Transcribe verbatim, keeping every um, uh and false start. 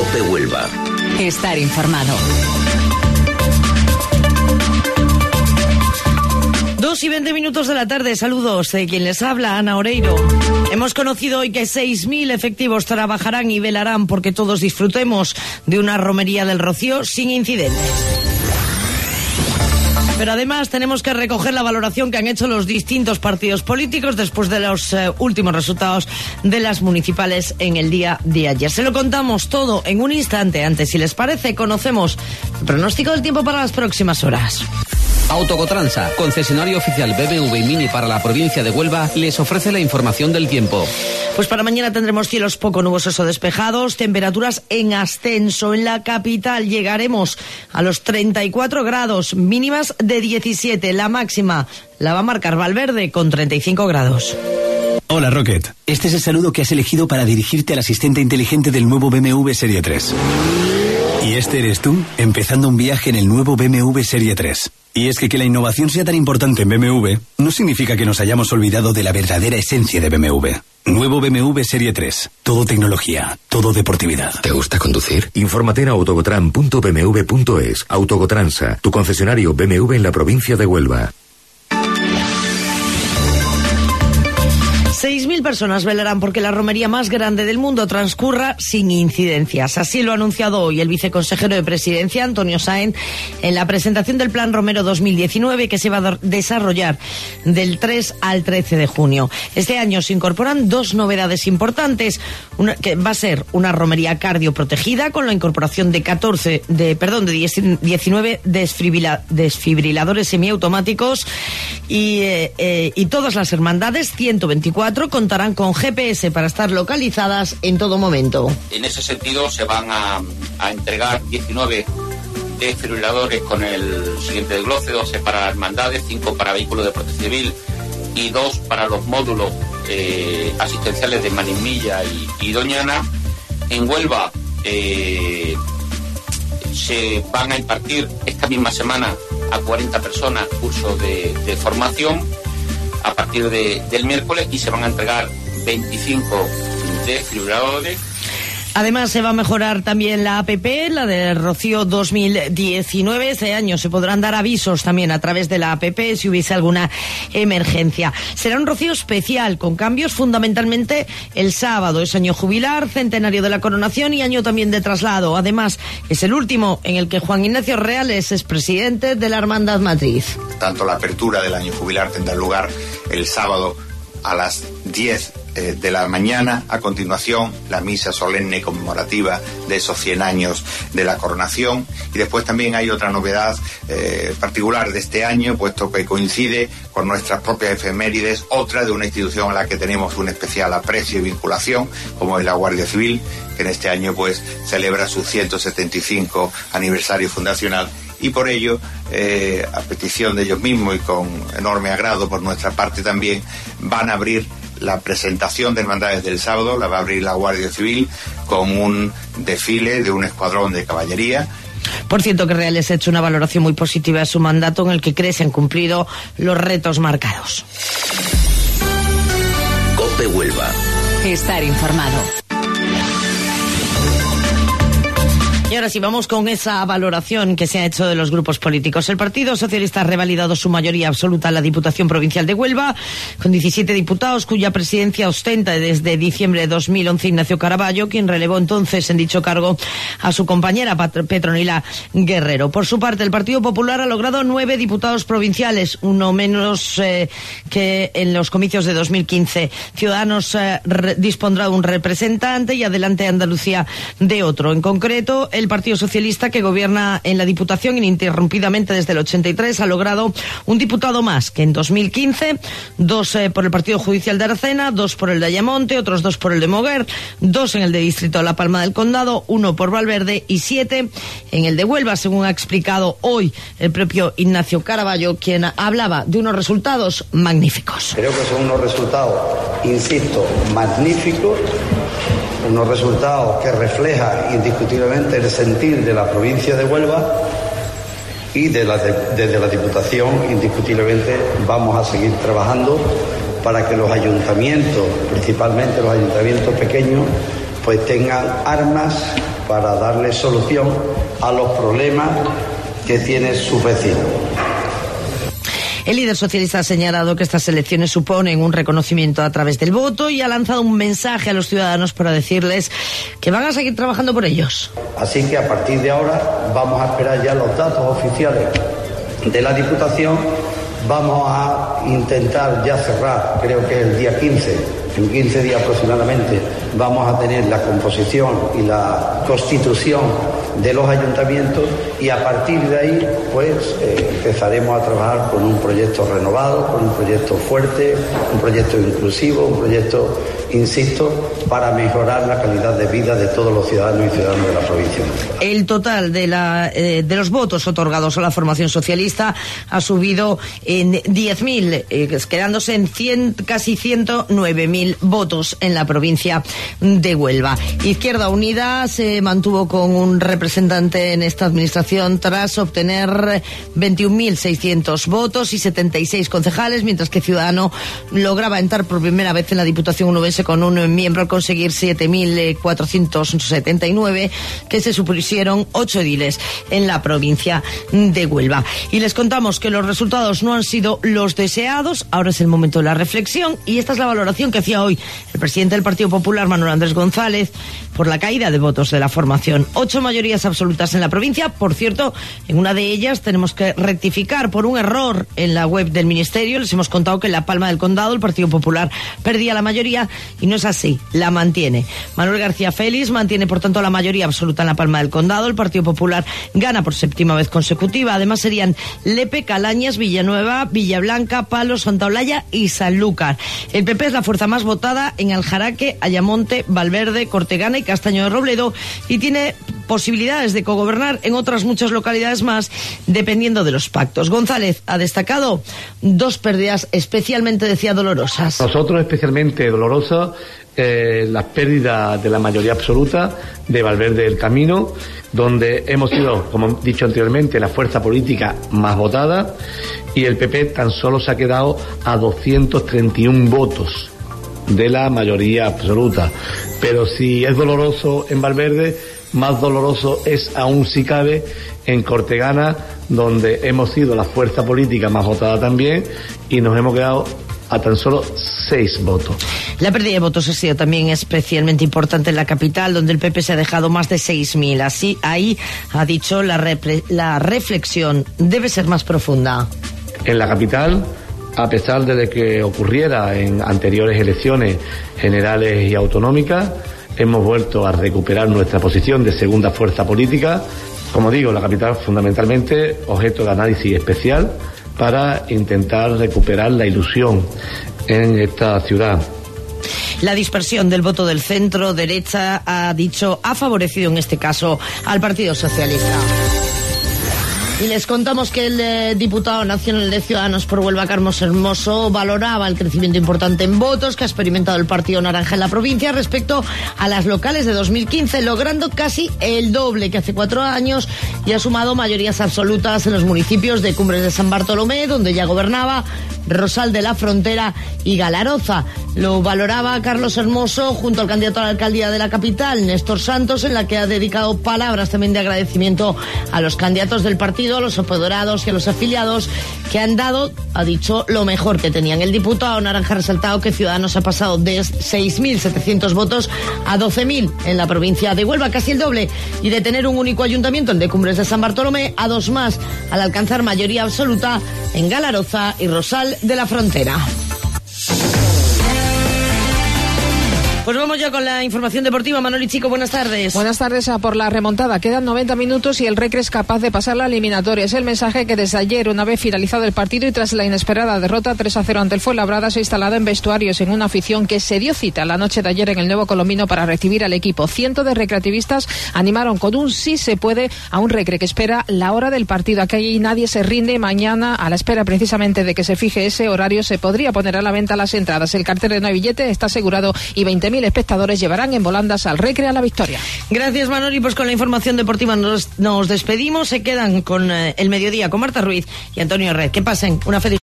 COPE Huelva. Estar informado. Dos y veinte minutos de la tarde, saludos de quien les habla, Ana Oreiro. Hemos conocido hoy que seis mil efectivos trabajarán y velarán porque todos disfrutemos de una romería del Rocío sin incidentes. Pero además tenemos que recoger la valoración que han hecho los distintos partidos políticos después de los eh, últimos resultados de las municipales en el día de ayer. Se lo contamos todo en un instante. Antes, si les parece, conocemos el pronóstico del tiempo para las próximas horas. Autocotransa, concesionario oficial B M W y Mini para la provincia de Huelva, les ofrece la información del tiempo. Pues para mañana tendremos cielos poco nubosos o despejados, temperaturas en ascenso. En la capital llegaremos a los treinta y cuatro grados, mínimas de diecisiete. La máxima la va a marcar Valverde con treinta y cinco grados. Hola Rocket, este es el saludo que has elegido para dirigirte al asistente inteligente del nuevo B M W Serie tres. Y este eres tú, empezando un viaje en el nuevo B M W Serie tres. Y es que que la innovación sea tan importante en B M W no significa que nos hayamos olvidado de la verdadera esencia de B M W. Nuevo B M W Serie tres. Todo tecnología, todo deportividad. ¿Te gusta conducir? Infórmate en autogotran punto b m w punto es. Autogotransa, tu concesionario B M W en la provincia de Huelva. seis mil personas velarán porque la romería más grande del mundo transcurra sin incidencias. Así lo ha anunciado hoy el viceconsejero de Presidencia, Antonio Sáenz, en la presentación del Plan Romero dos mil diecinueve, que se va a desarrollar del tres al trece de junio. Este año se incorporan dos novedades importantes, una, que va a ser una romería cardioprotegida con la incorporación de catorce, de, perdón, de diecinueve desfibrila, desfibriladores semiautomáticos y, eh, eh, y todas las hermandades, ciento veinticuatro, contarán con G P S para estar localizadas en todo momento. En ese sentido se van a, a entregar diecinueve desfibriladores con el siguiente desglose: doce para hermandades, cinco para vehículos de protección civil y dos para los módulos eh, asistenciales de Manimilla y, y Doñana. En Huelva eh, se van a impartir esta misma semana a cuarenta personas cursos de, de formación a partir de, del miércoles, y se van a entregar veinticinco desfibriladores. Además, se va a mejorar también la A P P, la de Rocío dos mil diecinueve. Este año se podrán dar avisos también a través de la A P P si hubiese alguna emergencia. Será un Rocío especial, con cambios fundamentalmente el sábado. Es año jubilar, centenario de la coronación y año también de traslado. Además, es el último en el que Juan Ignacio Reales es presidente de la Hermandad Matriz. Tanto la apertura del año jubilar tendrá lugar el sábado a las diez de la mañana. A continuación, la misa solemne conmemorativa de esos cien años de la coronación. Y después también hay otra novedad eh, particular de este año, puesto que coincide con nuestras propias efemérides, otra de una institución a la que tenemos un especial aprecio y vinculación, como es la Guardia Civil, que en este año pues celebra su ciento setenta y cinco aniversario fundacional. Y por ello, eh, a petición de ellos mismos y con enorme agrado por nuestra parte también, van a abrir la presentación de hermandades del sábado, la va a abrir la Guardia Civil con un desfile de un escuadrón de caballería. Por cierto, que Reales ha hecho una valoración muy positiva de su mandato, en el que cree se han cumplido los retos marcados. COPE Huelva. Estar informado. Y ahora sí, vamos con esa valoración que se ha hecho de los grupos políticos. El Partido Socialista ha revalidado su mayoría absoluta en la Diputación Provincial de Huelva, con diecisiete diputados, cuya presidencia ostenta desde diciembre de dos mil once Ignacio Caraballo, quien relevó entonces en dicho cargo a su compañera Petronila Guerrero. Por su parte, el Partido Popular ha logrado nueve diputados provinciales, uno menos eh, que en los comicios de dos mil quince. Ciudadanos eh, re, dispondrá de un representante y Adelante Andalucía de otro. En concreto, el Partido Socialista, que gobierna en la Diputación ininterrumpidamente desde el ochenta y tres, ha logrado un diputado más que en dos mil quince, dos eh, por el Partido Judicial de Aracena, dos por el de Ayamonte, otros dos por el de Moguer, dos en el de Distrito de La Palma del Condado, uno por Valverde y siete en el de Huelva, según ha explicado hoy el propio Ignacio Caraballo, quien hablaba de unos resultados magníficos. Creo que son unos resultados, insisto, magníficos, unos resultados que reflejan indiscutiblemente el sentir de la provincia de Huelva, y de la de, desde la Diputación indiscutiblemente vamos a seguir trabajando para que los ayuntamientos, principalmente los ayuntamientos pequeños, pues tengan armas para darle solución a los problemas que tiene su vecino. El líder socialista ha señalado que estas elecciones suponen un reconocimiento a través del voto y ha lanzado un mensaje a los ciudadanos para decirles que van a seguir trabajando por ellos. Así que a partir de ahora vamos a esperar ya los datos oficiales de la Diputación. Vamos a intentar ya cerrar, creo que el día quince, en quince días aproximadamente, vamos a tener la composición y la constitución de los ayuntamientos y a partir de ahí pues eh, empezaremos a trabajar con un proyecto renovado, con un proyecto fuerte, un proyecto inclusivo, un proyecto, insisto, para mejorar la calidad de vida de todos los ciudadanos y ciudadanas de la provincia. El total de, la, eh, de los votos otorgados a la formación socialista ha subido en diez mil, eh, quedándose en cien, casi ciento nueve mil votos en la provincia de Huelva. Izquierda Unida se mantuvo con un representante en esta administración tras obtener veintiún mil seiscientos votos y setenta y seis concejales, mientras que Ciudadanos lograba entrar por primera vez en la Diputación onubense con un miembro al conseguir siete mil cuatrocientos setenta y nueve, que se supusieron ocho ediles en la provincia de Huelva. Y les contamos que los resultados no han sido los deseados. Ahora es el momento de la reflexión y esta es la valoración que hacía hoy el presidente del Partido Popular, Manuel Andrés González, por la caída de votos de la formación. Ocho mayorías absolutas en la provincia. Por cierto, en una de ellas tenemos que rectificar por un error en la web del Ministerio. Les hemos contado que en La Palma del Condado el Partido Popular perdía la mayoría y no es así, la mantiene. Manuel García Félix mantiene, por tanto, la mayoría absoluta en La Palma del Condado. El Partido Popular gana por séptima vez consecutiva. Además serían Lepe, Calañas, Villanueva, Villablanca, Palos, Santa Olalla y Sanlúcar. El P P es la fuerza más votada en Aljaraque, Ayamonte, Valverde, Cortegana y Castaño de Robledo y tiene posibilidades de cogobernar en otras muchas localidades más, dependiendo de los pactos. González ha destacado dos pérdidas especialmente, decía, dolorosas. Nosotros especialmente dolorosa eh, la pérdida de la mayoría absoluta de Valverde del Camino, donde hemos sido, como he dicho anteriormente, la fuerza política más votada y el P P tan solo se ha quedado a doscientos treinta y uno votos de la mayoría absoluta. Pero si es doloroso en Valverde, más doloroso es aún, si cabe, en Cortegana, donde hemos sido la fuerza política más votada también y nos hemos quedado a tan solo seis votos. La pérdida de votos ha sido también especialmente importante en la capital, donde el P P se ha dejado más de seis mil. Así, ahí ha dicho la, repre- la reflexión debe ser más profunda. En la capital, a pesar de que ocurriera en anteriores elecciones generales y autonómicas, hemos vuelto a recuperar nuestra posición de segunda fuerza política. Como digo, la capital fundamentalmente objeto de análisis especial para intentar recuperar la ilusión en esta ciudad. La dispersión del voto del centro derecha, ha dicho, ha favorecido en este caso al Partido Socialista. Y les contamos que el eh, diputado nacional de Ciudadanos por Huelva, Carlos Hermoso, valoraba el crecimiento importante en votos que ha experimentado el Partido Naranja en la provincia respecto a las locales de dos mil quince, logrando casi el doble que hace cuatro años y ha sumado mayorías absolutas en los municipios de Cumbres de San Bartolomé, donde ya gobernaba, Rosal de la Frontera y Galaroza. Lo valoraba Carlos Hermoso junto al candidato a la alcaldía de la capital, Néstor Santos, en la que ha dedicado palabras también de agradecimiento a los candidatos del partido, a los apoderados y a los afiliados que han dado, ha dicho, lo mejor que tenían. El diputado naranja ha resaltado que Ciudadanos ha pasado de seis mil setecientos votos a doce mil en la provincia de Huelva, casi el doble, y de tener un único ayuntamiento, el de Cumbres de San Bartolomé, a dos más, al alcanzar mayoría absoluta en Galaroza y Rosal de la Frontera. Pues vamos ya con la información deportiva. Manoli Chico, buenas tardes. Buenas tardes. A por la remontada. Quedan noventa minutos y el Recre es capaz de pasar la eliminatoria. Es el mensaje que desde ayer, una vez finalizado el partido y tras la inesperada derrota tres a cero ante el Fuenlabrada, se ha instalado en vestuarios en una afición que se dio cita la noche de ayer en el Nuevo Colombino para recibir al equipo. Cientos de recreativistas animaron con un sí se puede a un Recre que espera la hora del partido. Aquí nadie se rinde. Mañana, a la espera precisamente de que se fije ese horario, se podría poner a la venta las entradas. El cartel de no hay billete está asegurado y veinte mil espectadores llevarán en volandas al Recre a la victoria. Gracias, Manoli. Pues con la información deportiva nos, nos despedimos. Se quedan con eh, el mediodía con Marta Ruiz y Antonio Red. Que pasen una feliz